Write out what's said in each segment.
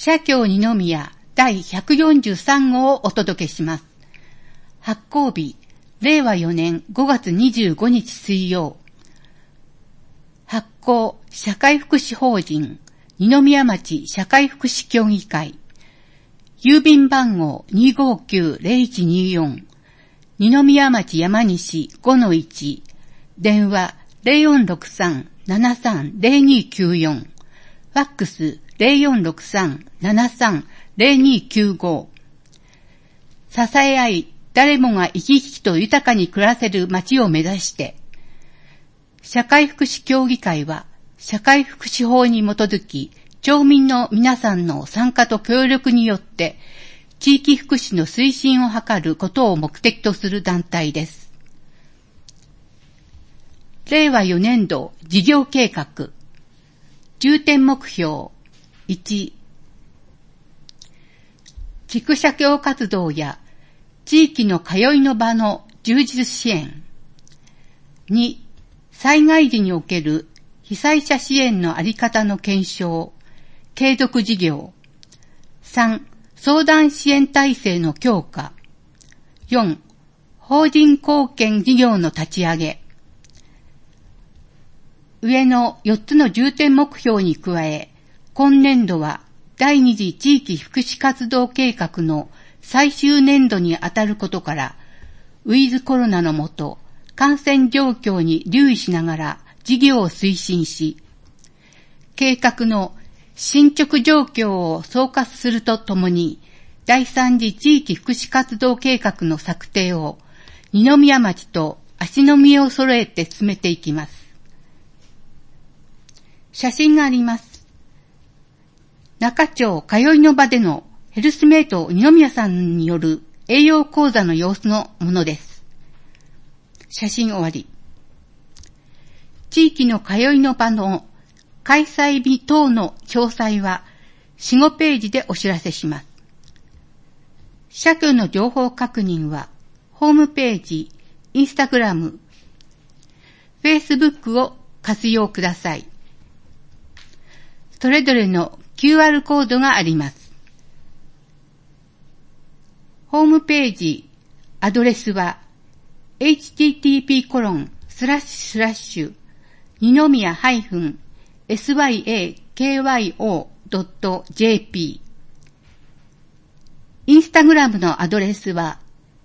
社協二宮第143号をお届けします。発行日、令和4年5月25日水曜。発行、社会福祉法人、二宮町社会福祉協議会。郵便番号 259-0124。二宮町山西 5-1。電話 0463-730294。ファックス 0463-730295。支え合い、誰もが生き生きと豊かに暮らせる町を目指して、社会福祉協議会は、社会福祉法に基づき、町民の皆さんの参加と協力によって、地域福祉の推進を図ることを目的とする団体です。令和4年度事業計画。重点目標1、地区社協活動や地域の通いの場の充実支援。2、災害時における被災者支援のあり方の検証、継続事業。3、相談支援体制の強化。4、法人貢献事業の立ち上げ。上の4つの重点目標に加え、今年度は第2次地域福祉活動計画の最終年度にあたることから、ウィズコロナの下、感染状況に留意しながら事業を推進し、計画の進捗状況を総括するとともに、第3次地域福祉活動計画の策定を二宮町と足並みを揃えて進めていきます。写真があります。中町通いの場でのヘルスメイト二宮さんによる栄養講座の様子のものです。写真終わり。地域の通いの場の開催日等の詳細は 4,5 ページでお知らせします。社協の情報確認はホームページ、インスタグラム、フェイスブックを活用ください。それぞれの QR コードがあります。ホームページ、アドレスは http:// 二宮-syakyo.jp インスタグラムのアドレスは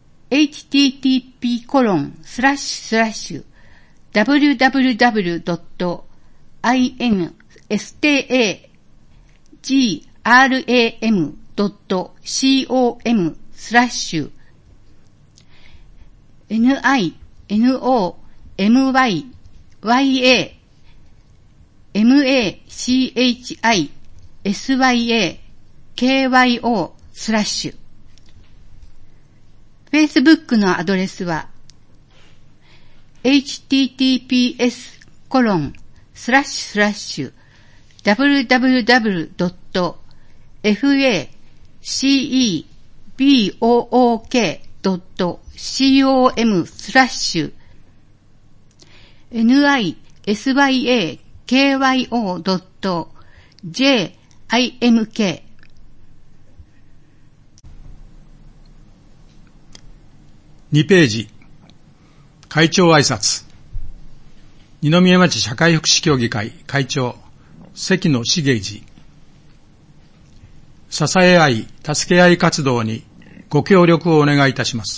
http://www.instagram.com/NINOMYASYAKYO/ フェイスブックのアドレスは http://www.facebook.com/NISYAKYO.JIMK 2ページ、会長挨拶。二宮町社会福祉協議会会長、関野茂次。支え合い、助け合い活動にご協力をお願いいたします。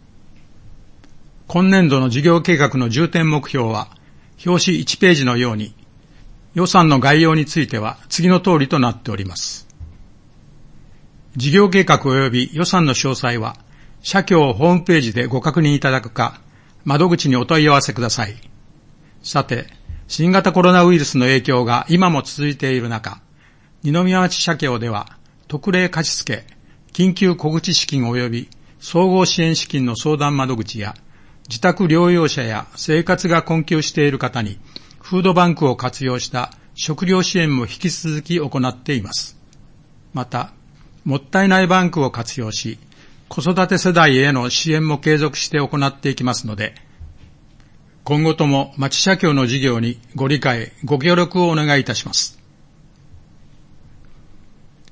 今年度の事業計画の重点目標は、表紙1ページのように、予算の概要については次の通りとなっております。事業計画及び予算の詳細は、社協ホームページでご確認いただくか、窓口にお問い合わせください。さて、新型コロナウイルスの影響が今も続いている中、二宮町社協では、特例貸付、緊急小口資金及び総合支援資金の相談窓口や、自宅療養者や生活が困窮している方に、フードバンクを活用した食料支援も引き続き行っています。また、もったいないバンクを活用し、子育て世代への支援も継続して行っていきますので、今後とも町社協の事業にご理解、ご協力をお願いいたします。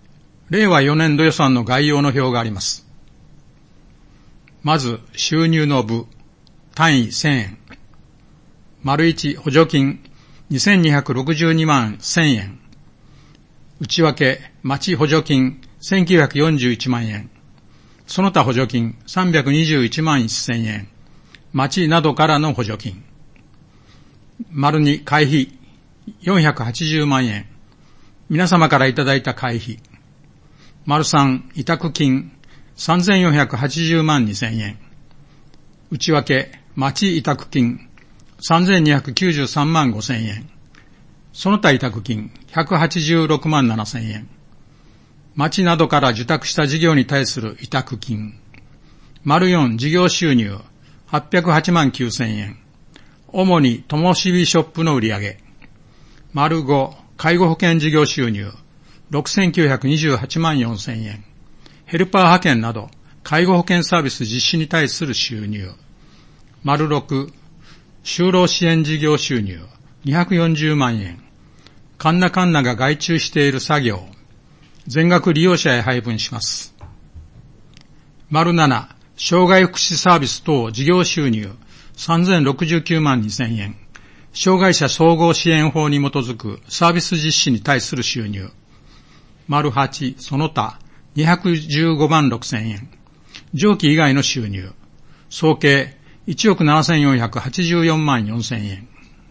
令和4年度予算の概要の表があります。まず、収入の部、単位1000円。丸1、補助金、2262万1000円。内訳、町補助金、1941万円。その他補助金、321万1000円。町などからの補助金。丸2、会費、480万円。皆様からいただいた会費。丸3、委託金、3480万2000円。内訳、町委託金、3293万5000円。その他委託金、186万7000円。町などから受託した事業に対する委託金。丸4、事業収入、808万9000円。主に、ともしびショップの売上。丸5、介護保険事業収入、6928万4000円。ヘルパー派遣など、介護保険サービス実施に対する収入。丸6、就労支援事業収入、240万円。カンナが外注している作業。全額利用者へ配分します。丸7、障害福祉サービス等事業収入、3069万2000円。障害者総合支援法に基づくサービス実施に対する収入。丸8、その他、215万6000円。上記以外の収入。総計、1億7484万4000円。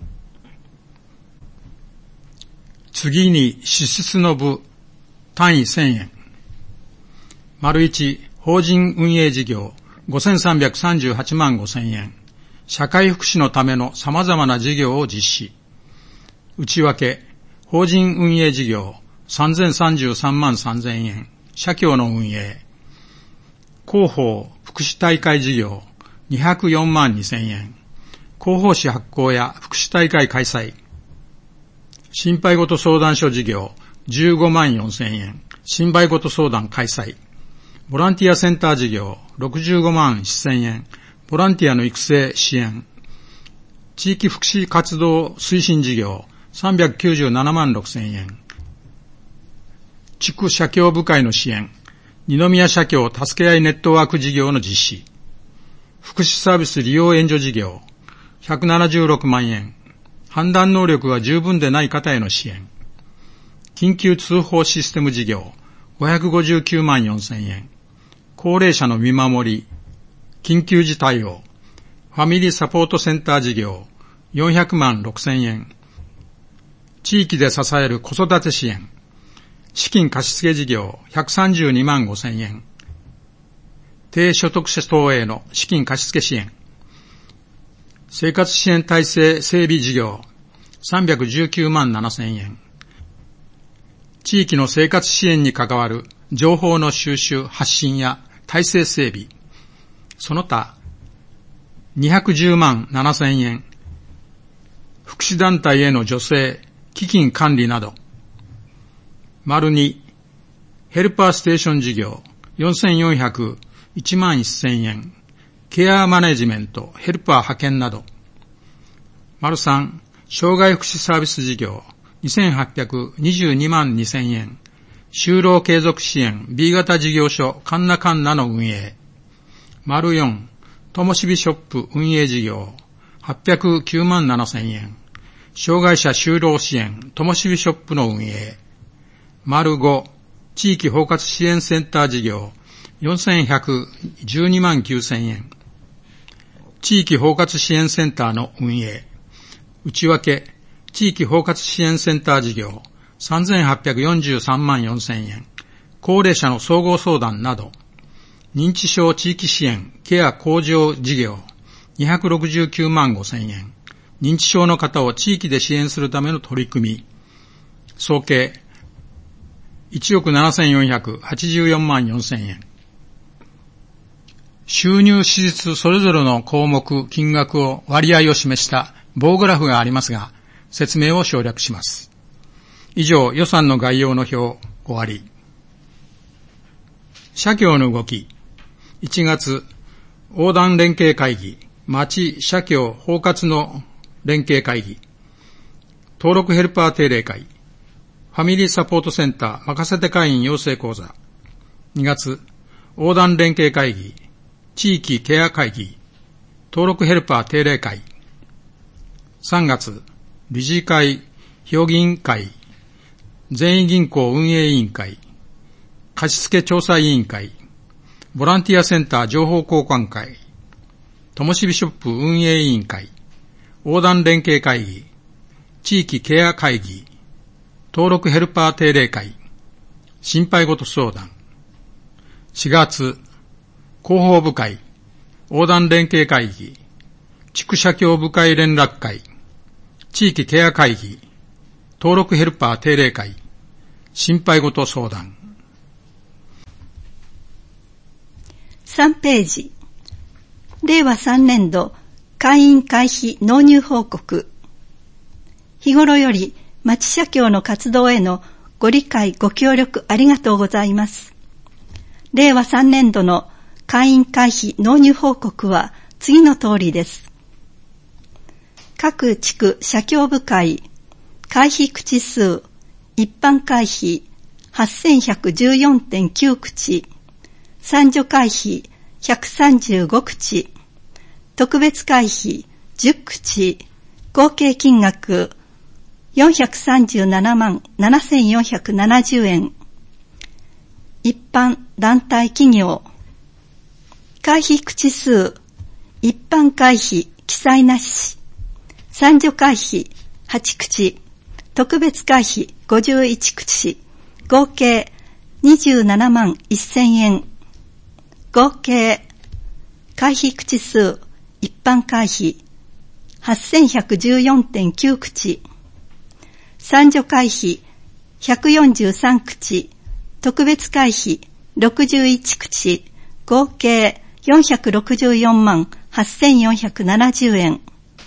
次に、支出の部、単位1000円。丸1、法人運営事業、5338万5000円。社会福祉のための様々な事業を実施。内訳、法人運営事業、3033万3000円。社協の運営。広報、福祉大会事業、204万2000円。広報誌発行や福祉大会開催。心配事相談所事業、15万4000円。心配事相談開催。ボランティアセンター事業、65万1000円。ボランティアの育成支援。地域福祉活動推進事業、397万6000円。地区社協部会の支援。二宮社協助け合いネットワーク事業の実施。福祉サービス利用援助事業、176万円。判断能力が十分でない方への支援。緊急通報システム事業、559万4000円。高齢者の見守り、緊急時対応。ファミリーサポートセンター事業、400万6000円。地域で支える子育て支援。資金貸付事業、132万5000円。低所得者等への資金貸付支援。生活支援体制整備事業、319万7000円。地域の生活支援に関わる情報の収集・発信や体制整備。その他、210万7000円。福祉団体への助成、基金管理など。丸2、ヘルパーステーション事業、4401万1000円。ケアマネジメント、ヘルパー派遣など。丸3、障害福祉サービス事業、2822万2000円。就労継続支援 B 型事業所カンナの運営。丸4、ともしびショップ運営事業、809万7000円。障害者就労支援ともしびショップの運営。丸5、地域包括支援センター事業、4112万9000円。地域包括支援センターの運営。内訳、地域包括支援センター事業、3843万4000円。高齢者の総合相談など。認知症地域支援、ケア向上事業、269万5000円。認知症の方を地域で支援するための取り組み。総計、1億7484万4000円。収入支出それぞれの項目、金額を割合を示した棒グラフがありますが、説明を省略します。以上、予算の概要の表、終わり。社協の動き。1月、横断連携会議、町社協包括の連携会議、登録ヘルパー定例会。 ファミリーサポートセンター任せて会員養成講座。2月、横断連携会議、地域ケア会議、登録ヘルパー定例会。3月、理事会、評議員会、全員銀行運営委員会、貸付調査委員会、ボランティアセンター情報交換会、ともしビショップ運営委員会、横断連携会議、地域ケア会議、登録ヘルパー定例会、心配事相談。4月、広報部会、横断連携会議、地区社協部会連絡会、地域ケア会議、登録ヘルパー定例会、心配事相談。 3ページ。令和3年度会員会費納入報告。日頃より町社協の活動へのご理解ご協力ありがとうございます。令和3年度の会員会費納入報告は次の通りです。各地区社協部会、会費口数、一般会費 8114.9 口、参助会費135口、特別会費10口、合計金額437万7470円。一般団体企業、会費口数、一般会費記載なし、参助会費8口、特別会費51口、合計27万1000円。合計会費口数、一般会費 8114.9 口、参助会費143口、特別会費61口、合計464万8470円。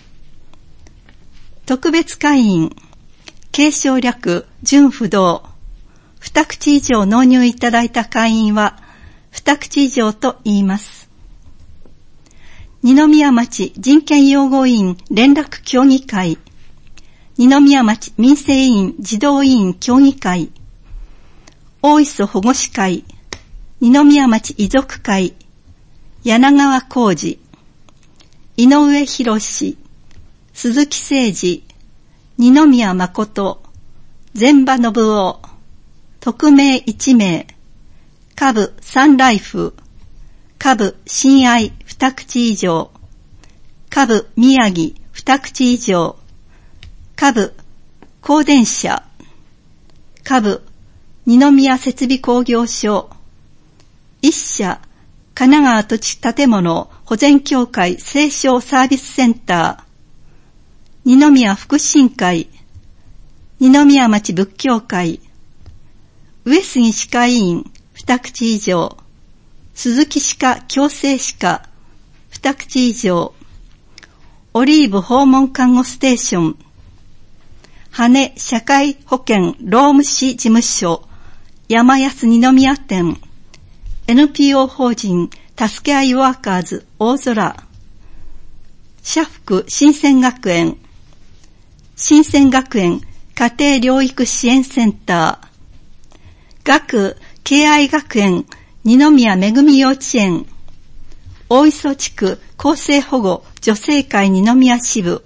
特別会員、継承略準不動、2口以上納入いただいた会員は2口以上と言います。二宮町人権擁護委員連絡協議会、二宮町民生委員児童委員協議会、大磯保護士会、二宮町遺族会、柳川浩二、井上博史、鈴木誠二、二宮誠、前場信夫、匿名1名、下部サンライフ、下部親愛2口以上、下部宮城2口以上、下部光電社、下部二宮設備工業所、一社神奈川土地建物保全協会青少サービスセンター、二宮福祉会、二宮町仏教会、上杉歯科医院2口以上、鈴木歯科矯正歯科2口以上、オリーブ訪問看護ステーション、羽社会保険労務士事務所山安二宮店、 NPO 法人助け合いワーカーズ大空、社福新鮮学園、新鮮学園家庭療育支援センター、学敬愛学園二宮めぐみ幼稚園、大磯地区厚生保護女性会二宮支部、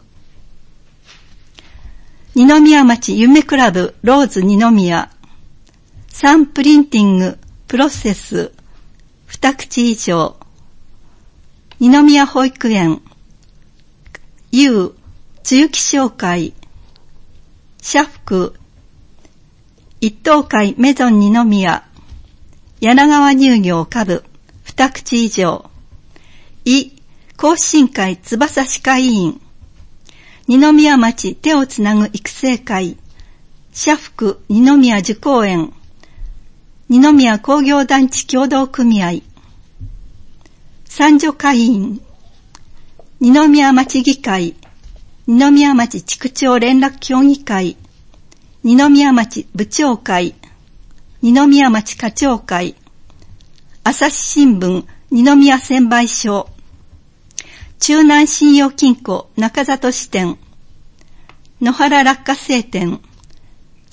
二宮町夢クラブローズ二宮、サンプリンティングプロセス2口以上、二宮保育園、Uつゆき商会、社福一等会メゾン二宮、柳川乳業下部2口以上、甲信会翼歯科医院、二宮町手をつなぐ育成会、社福二宮樹公園、二宮工業団地協同組合、三助会員、二宮町議会、二宮町地区長連絡協議会、二宮町部長会、二宮町課長会、朝日新聞二宮専売所、中南信用金庫中里支店、野原落花生店、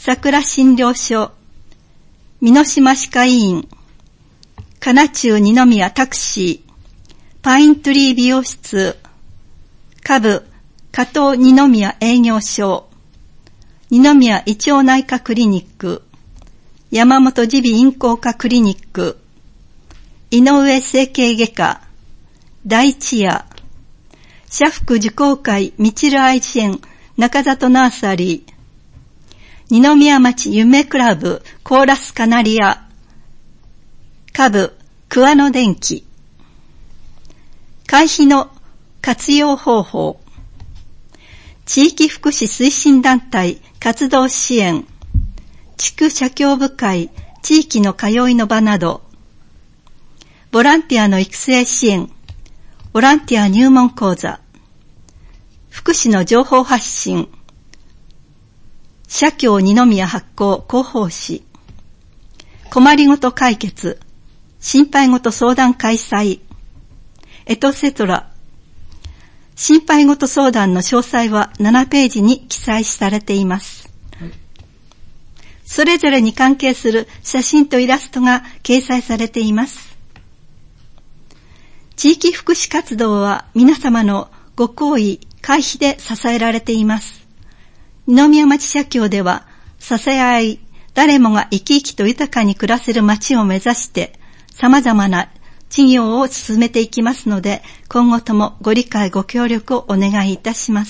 桜診療所、美島歯科医院、金中二宮タクシー、パイントリー美容室、下部加藤二宮営業所、二宮胃腸内科クリニック、山本耳鼻咽喉科クリニック、井上整形外科、第一夜、社福受講会みちる愛知園中里ナーサリー、二宮町夢クラブコーラスカナリア、下部桑野電機、会費の活用方法、地域福祉推進団体活動支援、地区社協部会地域の通いの場など、ボランティアの育成支援、ボランティア入門講座、福祉の情報発信、社協二宮発行広報誌、困りごと解決、心配ごと相談開催、エトセトラ。心配ごと相談の詳細は7ページに記載されています。それぞれに関係する写真とイラストが掲載されています。地域福祉活動は皆様のご厚意、会費で支えられています。二宮町社協では、支え合い、誰もが生き生きと豊かに暮らせる町を目指して、様々な事業を進めていきますので、今後ともご理解ご協力をお願いいたします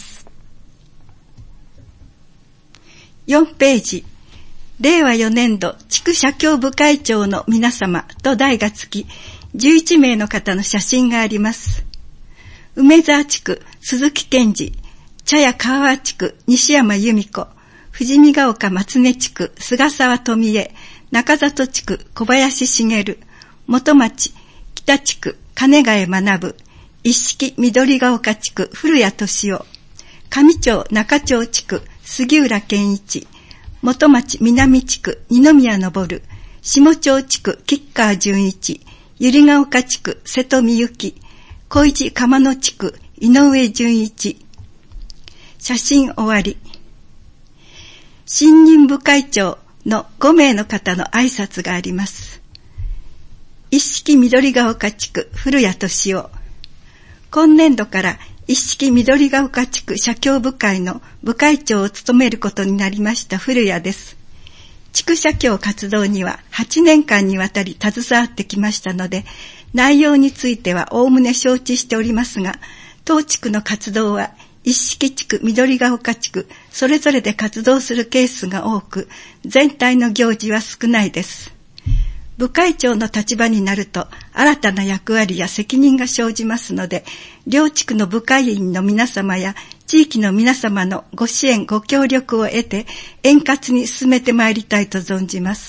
。4ページ、令和4年度地区社協部会長の皆様と題が付き、11名の方の写真があります。梅沢地区鈴木健二、茶屋川和地区西山由美子、富士見ヶ丘松根地区菅沢富江、中里地区小林茂、元町北地区金ヶ江学、一色緑ヶ丘地区古谷敏夫、上町中町地区杉浦健一、元町南地区二宮昇、下町地区吉川純一、百合ヶ丘地区瀬戸美幸、小市釜野地区井上純一。写真終わり。新任部会長の5名の方の挨拶があります。一色緑ヶ丘地区古谷敏夫。今年度から一色緑ヶ丘地区社協部会の部会長を務めることになりました古谷です。地区社協活動には8年間にわたり携わってきましたので、内容についてはおおむね承知しておりますが、当地区の活動は一色地区、緑ヶ丘地区、それぞれで活動するケースが多く、全体の行事は少ないです。部会長の立場になると、新たな役割や責任が生じますので、両地区の部会員の皆様や地域の皆様のご支援、ご協力を得て、円滑に進めてまいりたいと存じます。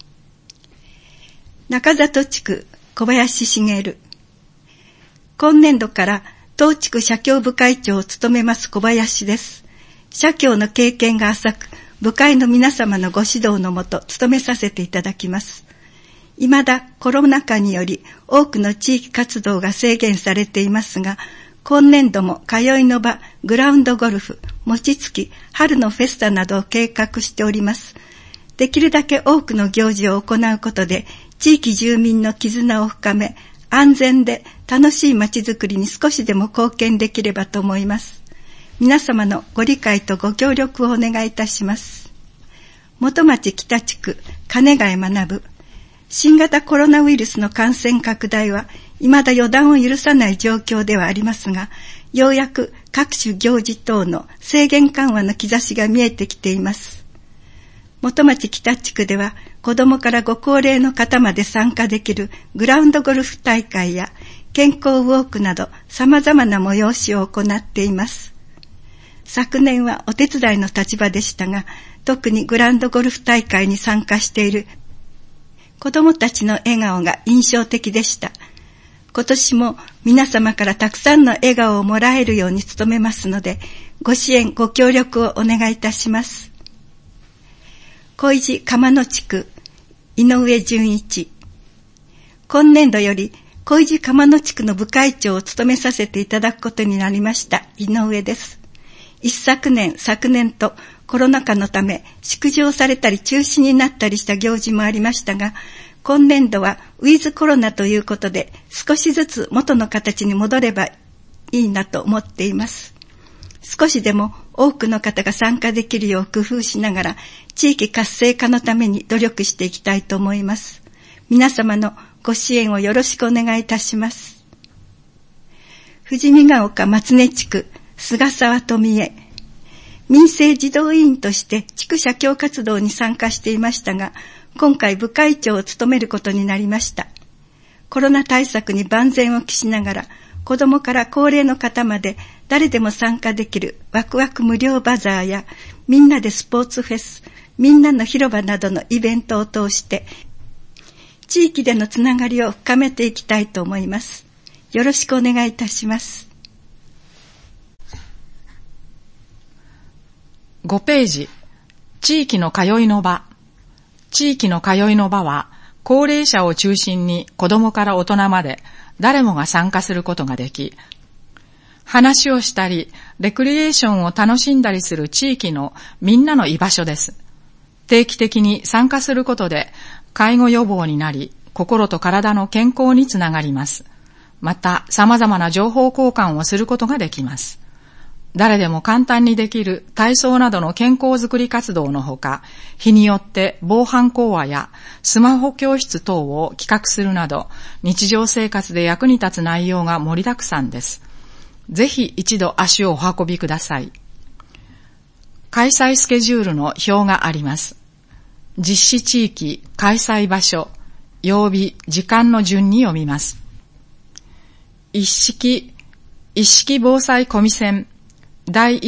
中里地区、小林茂。今年度から当地区社協部会長を務めます小林です。社協の経験が浅く、部会の皆様のご指導のもと務めさせていただきます。未だコロナ禍により多くの地域活動が制限されていますが、今年度も通いの場、グラウンドゴルフ、餅つき、春のフェスタなどを計画しております。できるだけ多くの行事を行うことで、地域住民の絆を深め、安全で楽しい街づくりに少しでも貢献できればと思います。皆様のご理解とご協力をお願いいたします。元町北地区、金ヶ江学。新型コロナウイルスの感染拡大は未だ予断を許さない状況ではありますが、ようやく各種行事等の制限緩和の兆しが見えてきています。元町北地区では子どもからご高齢の方まで参加できるグラウンドゴルフ大会や健康ウォークなど様々な催しを行っています。昨年はお手伝いの立場でしたが、特にグラウンドゴルフ大会に参加している子どもたちの笑顔が印象的でした。今年も皆様からたくさんの笑顔をもらえるように努めますので、ご支援ご協力をお願いいたします。小市釜野地区、井上純一。今年度より小市釜野地区の部会長を務めさせていただくことになりました井上です。一昨年、昨年とコロナ禍のため縮小されたり中止になったりした行事もありましたが、今年度はウィズコロナということで少しずつ元の形に戻ればいいなと思っています。少しでも多くの方が参加できるよう工夫しながら地域活性化のために努力していきたいと思います。皆様のご支援をよろしくお願いいたします。富士見ヶ丘松根地区菅沢富江、民政児童委員として地区社協活動に参加していましたが、今回部会長を務めることになりました。コロナ対策に万全を期しながら、子どもから高齢の方まで誰でも参加できるワクワク無料バザーやみんなでスポーツフェス、みんなの広場などのイベントを通して地域でのつながりを深めていきたいと思います。よろしくお願いいたします。 5ページ、地域の通いの場。地域の通いの場は、高齢者を中心に子どもから大人まで誰もが参加することができ、話をしたり、レクリエーションを楽しんだりする地域のみんなの居場所です。定期的に参加することで、介護予防になり、心と体の健康につながります。また、様々な情報交換をすることができます。誰でも簡単にできる体操などの健康づくり活動のほか、日によって防犯講話やスマホ教室等を企画するなど、日常生活で役に立つ内容が盛りだくさんです。ぜひ一度足をお運びください。開催スケジュールの表があります。実施地域、開催場所、曜日、時間の順に読みます。一式防災コミセン第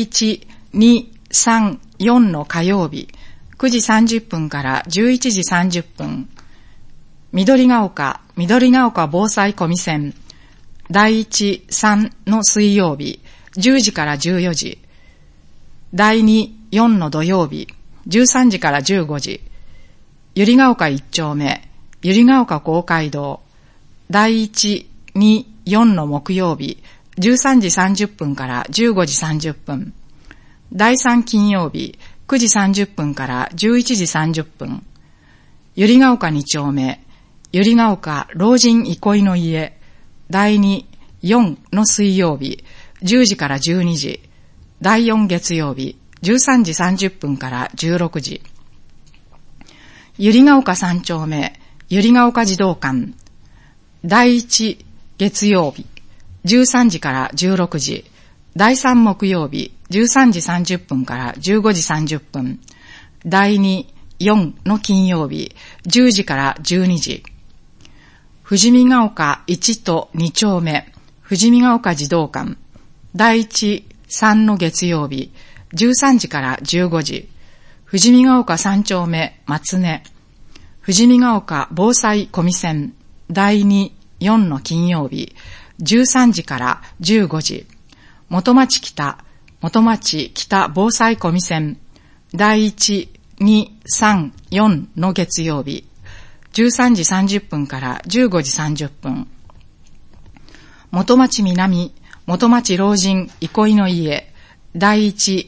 1、2、3、4の火曜日、9時30分から11時30分。緑ヶ丘防災コミセン第1、3の水曜日、10時から14時。第2、4の土曜日、13時から15時。百合ヶ丘1丁目、百合ヶ丘公会堂。第1、2、4の木曜日、13時30分から15時30分。第3金曜日、9時30分から11時30分。百合ヶ丘2丁目、百合ヶ丘老人憩いの家。第2、4の水曜日、10時から12時。第4月曜日、13時30分から16時。百合ヶ丘3丁目、百合ヶ丘児童館。第1月曜日、13時から16時。第3木曜日、13時30分から15時30分。第2、4の金曜日、10時から12時。富士見ヶ丘1と2丁目、富士見ヶ丘児童館。第1、3の月曜日、13時から15時。富士見ヶ丘3丁目、松根。富士見ヶ丘防災コミセン。第2、4の金曜日、13時から15時。元町北防災コミセン。第1、2、3、4の月曜日、13時30分から15時30分。元町南元町老人憩いの家。第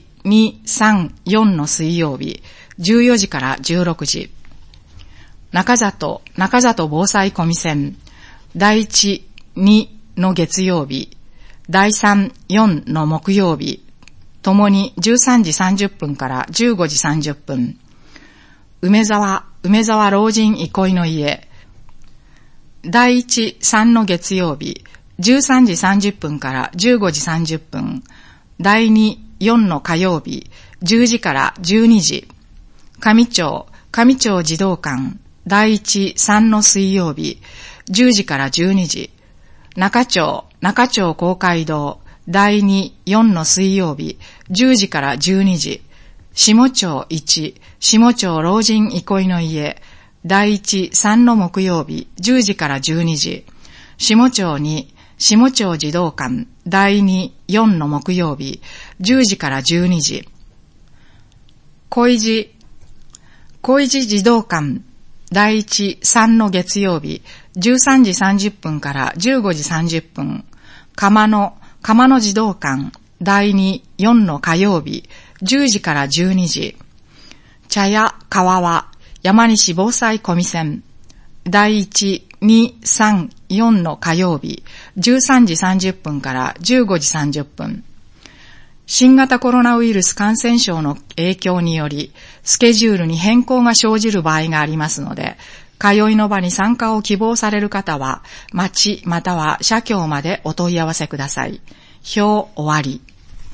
1、2、3、4の水曜日、14時から16時。中里防災コミセン。第1、2の月曜日、第3、4の木曜日、ともに13時30分から15時30分。梅沢老人憩いの家。第1、3の月曜日、13時30分から15時30分。第2、4の火曜日、10時から12時。上町児童館。第1、3の水曜日、10時から12時。中町公会堂。第2、4の水曜日、10時から12時。下町老人憩いの家。第1、3の木曜日、10時から12時。下町児童館。第2、4の木曜日、10時から12時。小井寺児童館。第1、3の月曜日、13時30分から15時30分。鎌野児童館。第2、4の火曜日、 10時から12時。茶屋川は山西防災コミセン。第1、2、3、4の火曜日、13時30分から15時30分。新型コロナウイルス感染症の影響により、スケジュールに変更が生じる場合がありますので、通いの場に参加を希望される方は、町または社協までお問い合わせください。表終わり。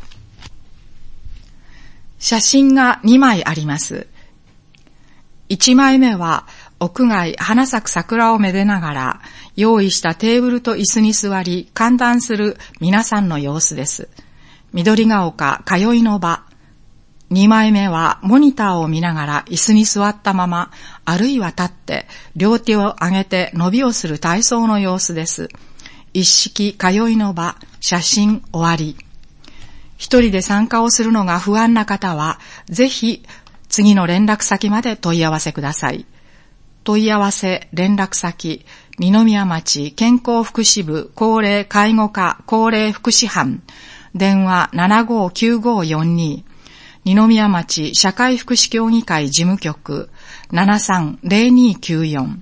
写真が2枚あります。1枚目は、屋外花咲く桜をめでながら、用意したテーブルと椅子に座り、歓談する皆さんの様子です。緑が丘通いの場。2枚目はモニターを見ながら椅子に座ったまま、あるいは立って両手を上げて伸びをする体操の様子です。一式通いの場、写真終わり。一人で参加をするのが不安な方は、ぜひ次の連絡先まで問い合わせください。問い合わせ連絡先、二宮町健康福祉部高齢介護課高齢福祉班、電話 759542、二宮町社会福祉協議会事務局 730294。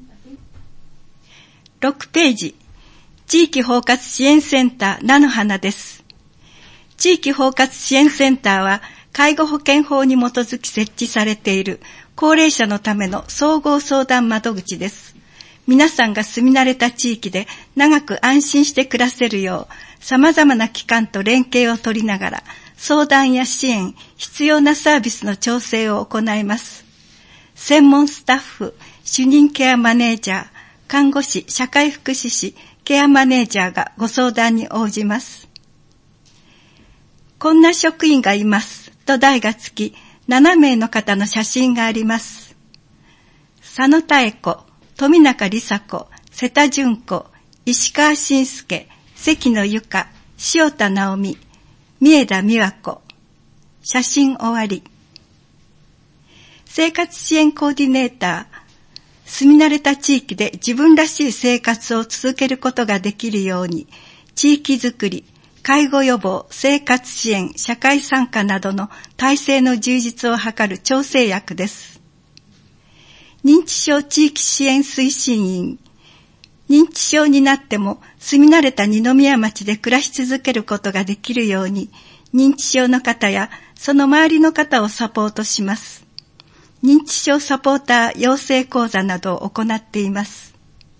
6ページ、地域包括支援センター菜の花です。地域包括支援センターは、介護保険法に基づき設置されている高齢者のための総合相談窓口です。皆さんが住み慣れた地域で長く安心して暮らせるよう、様々な機関と連携を取りながら、相談や支援、必要なサービスの調整を行います。専門スタッフ、主任ケアマネージャー、看護師、社会福祉士、ケアマネージャーがご相談に応じます。こんな職員がいますと題がつき、7名の方の写真があります。佐野妙子、富中梨紗子、瀬田純子、石川慎介、関野由香、塩田直美、三枝美和子。写真終わり。生活支援コーディネーター。住み慣れた地域で自分らしい生活を続けることができるように、地域づくり、介護予防、生活支援、社会参加などの体制の充実を図る調整役です。認知症地域支援推進員。認知症になっても住み慣れた二宮町で暮らし続けることができるように、認知症の方やその周りの方をサポートします。認知症サポーター養成講座などを行っています。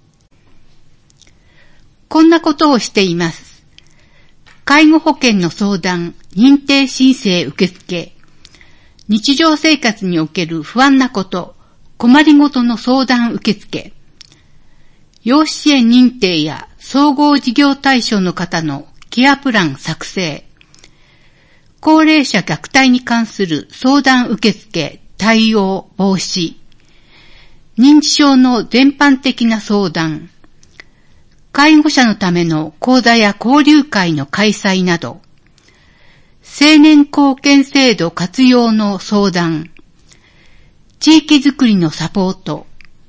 こんなことをしています。介護保険の相談、認定申請受付、日常生活における不安なこと、困りごとの相談受付、要支援認定や総合事業対象の方のケアプラン作成、高齢者虐待に関する相談受付、対応、防止、認知症の全般的な相談、介護者のための講座や交流会の開催など、青年貢献制度活用の相談、地域づくりのサポート。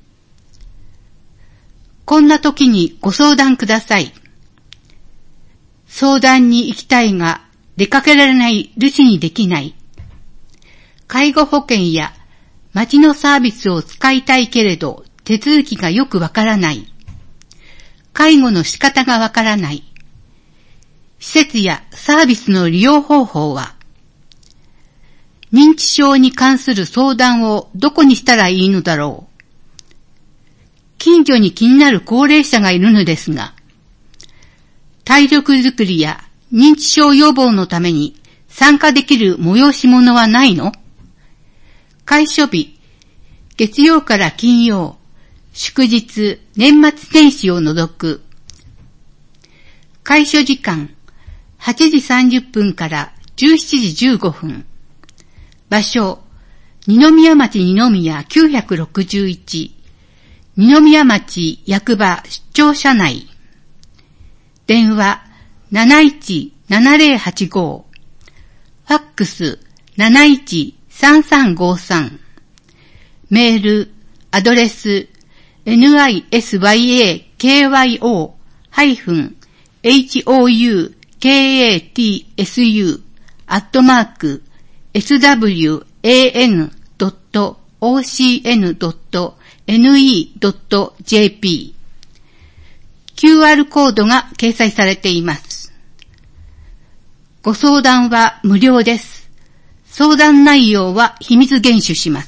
こんな時にご相談ください。相談に行きたいが出かけられない留守にできない。介護保険や町のサービスを使いたいけれど手続きがよくわからない。介護の仕方がわからない。施設やサービスの利用方法は、認知症に関する相談をどこにしたらいいのだろう。近所に気になる高齢者がいるのですが、体力づくりや認知症予防のために参加できる催し物はないの？開所日、月曜から金曜、祝日、年末年始を除く。開所時間、8時30分から17時15分。場所、二宮町二宮961。二宮町役場出張車内。電話、717085。ファックス、713353。メール、アドレス、nisyaKYO-houkatsu swan.ocn.ne.jp QR コードが掲載されています。ご相談は無料です。相談内容は秘密厳守します。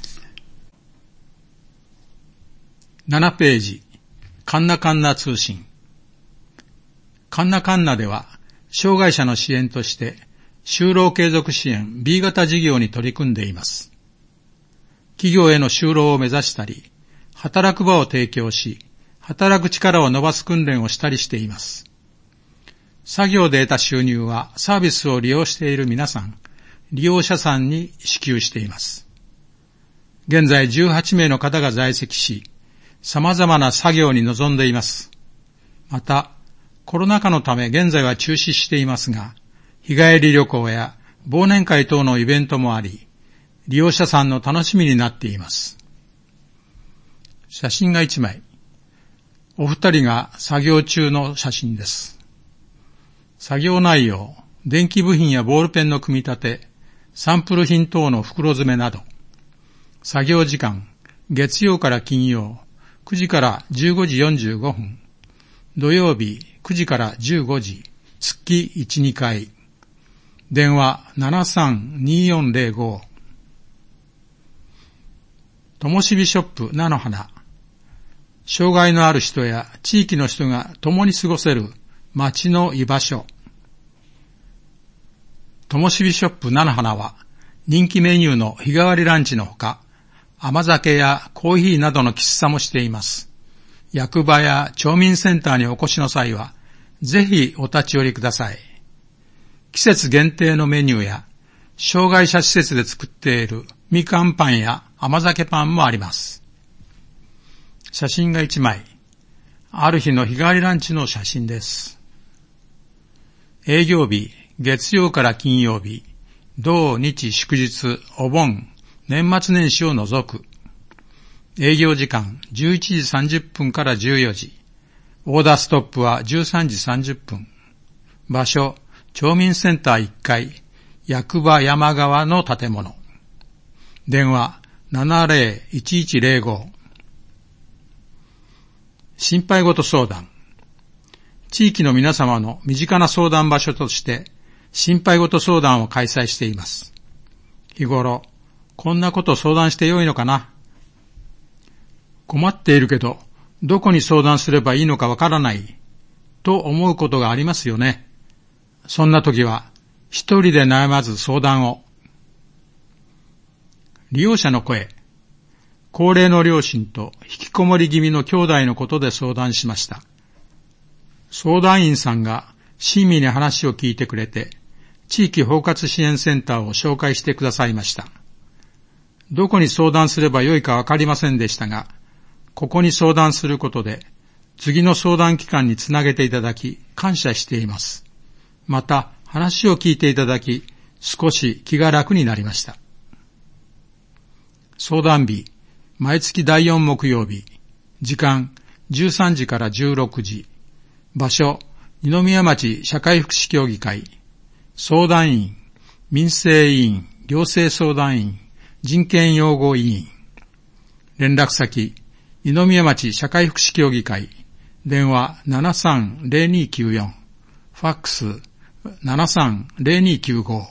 7ページ、カンナカンナ通信。カンナカンナでは、障害者の支援として、就労継続支援 B 型事業に取り組んでいます。企業への就労を目指したり、働く場を提供し、働く力を伸ばす訓練をしたりしています。作業で得た収入はサービスを利用している皆さん、利用者さんに支給しています。現在18名の方が在籍し、様々な作業に臨んでいます。また、コロナ禍のため現在は中止していますが、日帰り旅行や忘年会等のイベントもあり、利用者さんの楽しみになっています。写真が1枚。お二人が作業中の写真です。作業内容、電気部品やボールペンの組み立て、サンプル品等の袋詰めなど。作業時間、月曜から金曜、9時から15時45分。土曜日、9時から15時、月1、2回。電話 73-2405。ともしびショップ菜の花。障害のある人や地域の人が共に過ごせる街の居場所。ともしびショップ菜の花は人気メニューの日替わりランチのほか、甘酒やコーヒーなどの喫茶もしています。役場や町民センターにお越しの際は、ぜひお立ち寄りください。季節限定のメニューや、障害者施設で作っているみかんパンや甘酒パンもあります。写真が1枚。ある日の日替わりランチの写真です。営業日、月曜から金曜日、土日祝日、お盆、年末年始を除く。営業時間11時30分から14時。オーダーストップは13時30分。場所、町民センター1階、役場山側の建物。電話 70-1105。心配事相談。地域の皆様の身近な相談場所として心配事相談を開催しています。日頃、こんなこと相談してよいのかな？困っているけど、どこに相談すればいいのかわからないと思うことがありますよね。そんな時は一人で悩まず相談を。利用者の声。高齢の両親と引きこもり気味の兄弟のことで相談しました。相談員さんが親身に話を聞いてくれて、地域包括支援センターを紹介してくださいました。どこに相談すればよいかわかりませんでしたが、ここに相談することで、次の相談機関につなげていただき、感謝しています。また、話を聞いていただき、少し気が楽になりました。相談日、毎月第4木曜日、時間13時から16時、場所、二宮町社会福祉協議会、相談員、民生委員、行政相談員、人権擁護委員、連絡先、二宮町社会福祉協議会、電話 73-0294、ファックス 73-0295。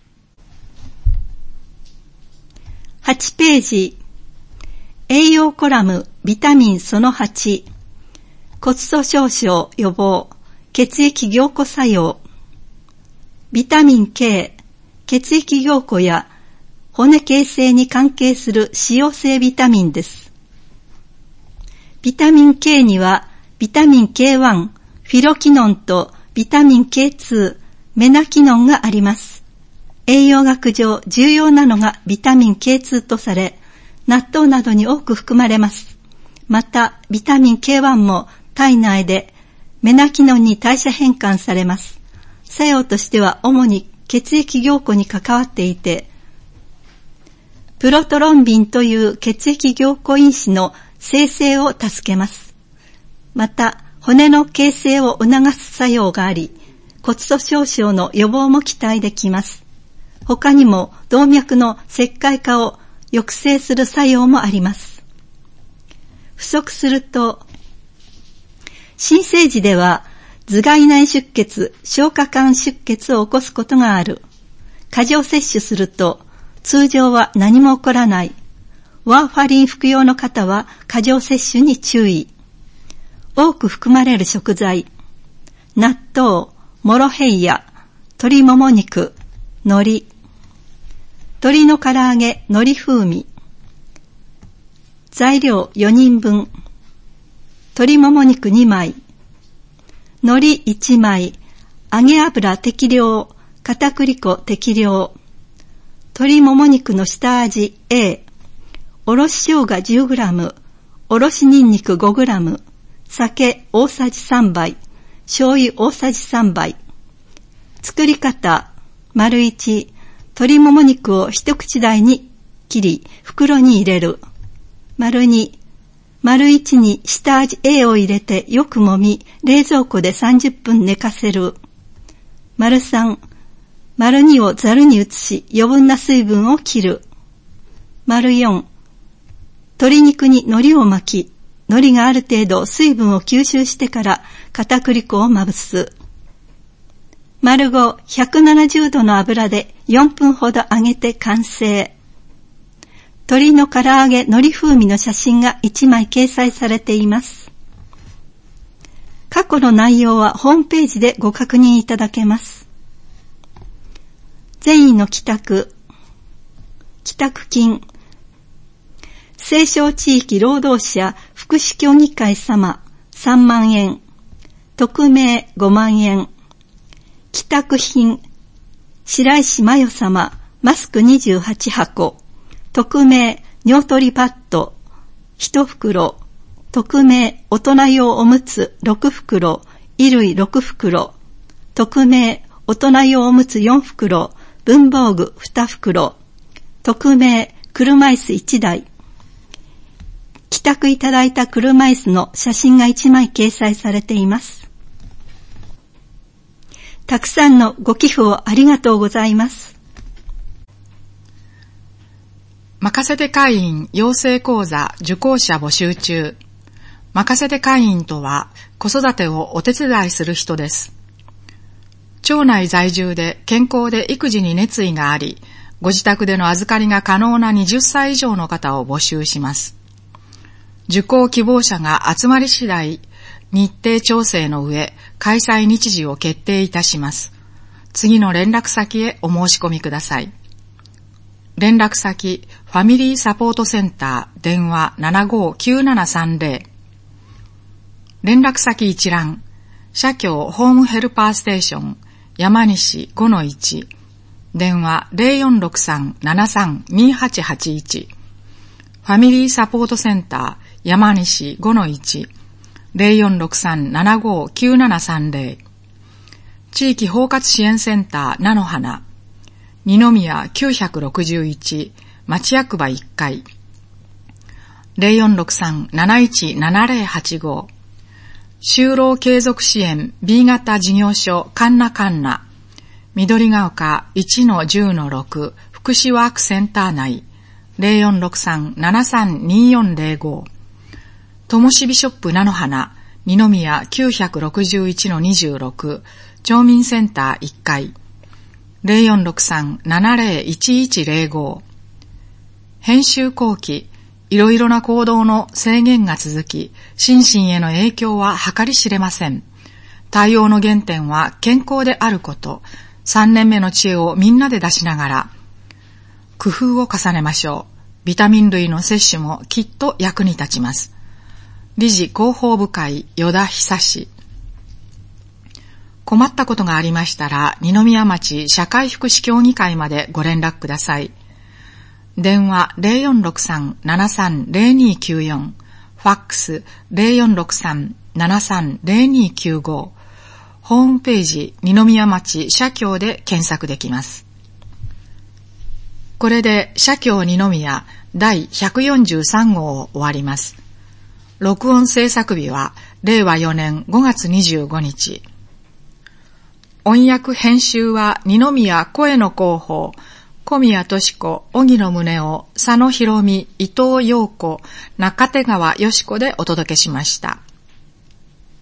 8ページ。栄養コラムビタミンその8。骨粗鬆症予防、血液凝固作用。ビタミン K、血液凝固や骨形成に関係する脂溶性ビタミンです。ビタミン K にはビタミン K1、フィロキノンとビタミン K2、メナキノンがあります。栄養学上重要なのがビタミン K2 とされ、納豆などに多く含まれます。また、ビタミン K1 も体内でメナキノンに代謝変換されます。作用としては主に血液凝固に関わっていて、プロトロンビンという血液凝固因子の生成を助けます。また、骨の形成を促す作用があり、骨粗鬆症の予防も期待できます。 他にも動脈の石灰化を抑制する作用もあります。不足すると、新生児では頭蓋内出血、消化管出血を起こすことがある。過剰摂取すると通常は何も起こらない。ワーファリン服用の方は過剰摂取に注意。多く含まれる食材、納豆、モロヘイヤ、鶏もも肉、海苔、鶏の唐揚げ、海苔風味。材料4人分。鶏もも肉2枚、海苔1枚、揚げ油適量、片栗粉適量。鶏もも肉の下味 A、おろし生姜 10g、おろしニンニク 5g、酒大さじ3杯、醤油大さじ3杯。作り方、丸1、鶏もも肉を一口大に切り、袋に入れる。丸2、丸1に下味 A を入れてよく揉み、冷蔵庫で30分寝かせる。丸3、丸2をざるに移し、余分な水分を切る。丸4、鶏肉に海苔を巻き、海苔がある程度水分を吸収してから片栗粉をまぶす。丸5、170度の油で4分ほど揚げて完成。鶏の唐揚げ海苔風味の写真が1枚掲載されています。過去の内容はホームページでご確認いただけます。善意の帰宅金、西小地域労働者福祉協議会様3万円、匿名5万円、帰宅品、白石麻代様マスク28箱、匿名尿取りパッド1袋、匿名大人用おむつ6袋、衣類6袋、匿名大人用おむつ4袋、文房具2袋、匿名車椅子1台。帰宅いただいた車椅子の写真が1枚掲載されています。たくさんのご寄付をありがとうございます。 任せて会員養成講座受講者募集中。任せて会員とは子育てをお手伝いする人です。町内在住で健康で育児に熱意があり、ご自宅での預かりが可能な20歳以上の方を募集します。受講希望者が集まり次第、日程調整の上、開催日時を決定いたします。次の連絡先へお申し込みください。連絡先、ファミリーサポートセンター、電話 759730。連絡先一覧、社協ホームヘルパーステーション、山西 5-1、電話 0463-732881。ファミリーサポートセンター、山西 5-1、0463-759730。地域包括支援センター菜の花、二宮961、町役場1階、0463-717085。就労継続支援 B 型事業所カンナカンナ、緑が丘 1-10-6 福祉ワークセンター内、0463-732405。ともしビショップ菜の花、二宮961-26、町民センター1階、0463-701105。編集後期、いろいろな行動の制限が続き、心身への影響は計り知れません。対応の原点は健康であること、3年目の知恵をみんなで出しながら、工夫を重ねましょう。ビタミン類の摂取もきっと役に立ちます。理事広報部会与田久志。困ったことがありましたら、二宮町社会福祉協議会までご連絡ください。電話 0463-730294、ファックス 0463-730295、ホームページ二宮町社協で検索できます。これで社協二宮第143号を終わります。録音制作日は令和4年5月25日。 音訳編集は二宮声の広報、小宮敏子、荻野宗男、佐野博美、伊藤陽子、中手川よし子でお届けしました。